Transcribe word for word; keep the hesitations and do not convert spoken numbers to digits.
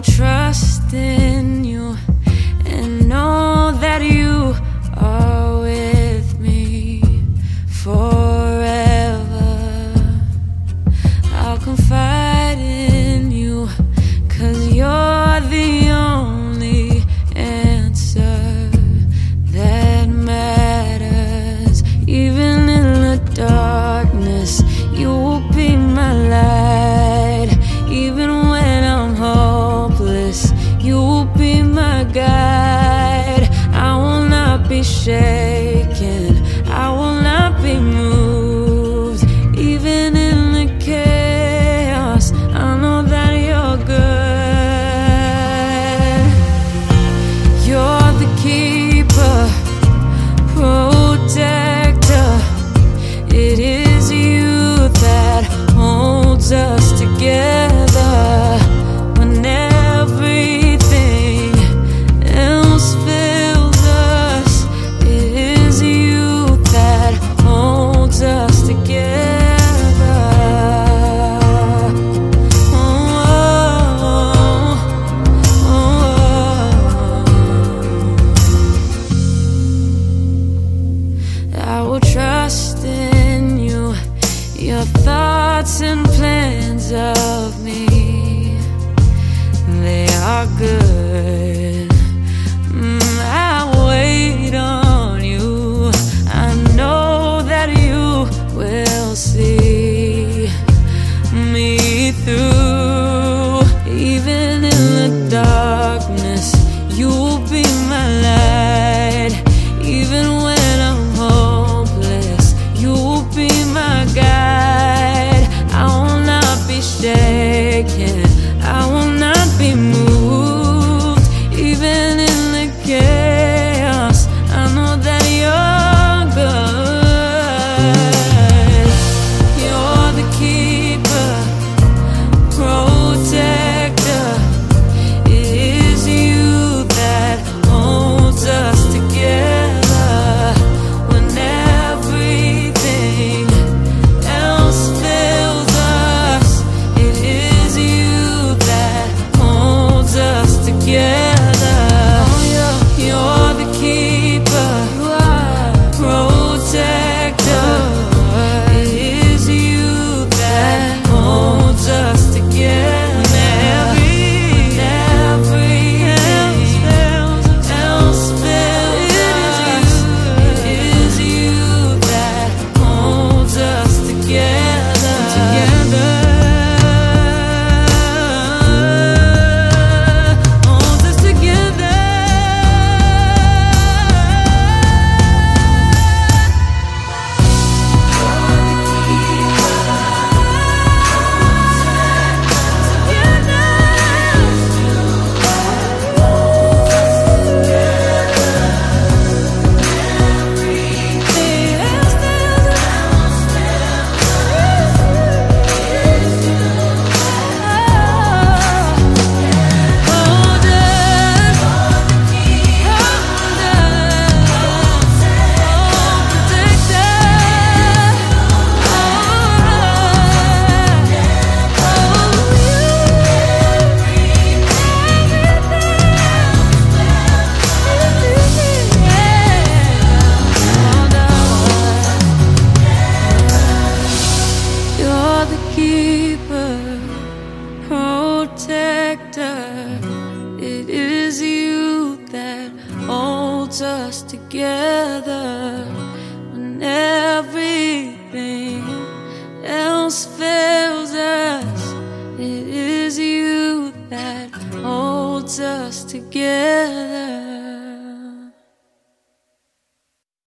trust in you and know that you are with me forever. I'll confide in you, 'cause you're the only answer that matters. Even in the darkness, you will be my light. Even when I'm hopeless, you will be my guide. I will not be shaken, I will not be moved. Even in the chaos, I know that you're good. You're the keeper, protector. It is you that holds us together when everything else fails us. It is you that holds us together. Oh, oh, oh. I will trust in you, your thoughts and plans of me, they are good. Mm, I wait on you, I know that you will see me through. Even in the darkness, you will be my light. Even when I'm hopeless, you will be my guide. I will not be shaken, I will not be moved. Even in the chaos, I know that you're good. You're the keeper, protector. It is you that holds us together when everything else fails us. It is you that holds us together. Oh, yeah. You're the keeper, protector. It is you that holds us together. When everything else fails us, it is you that holds us together. Together. Holds us together. You're the keeper, protector. It is you that holds us together when everything else fails us. It is you that holds us together.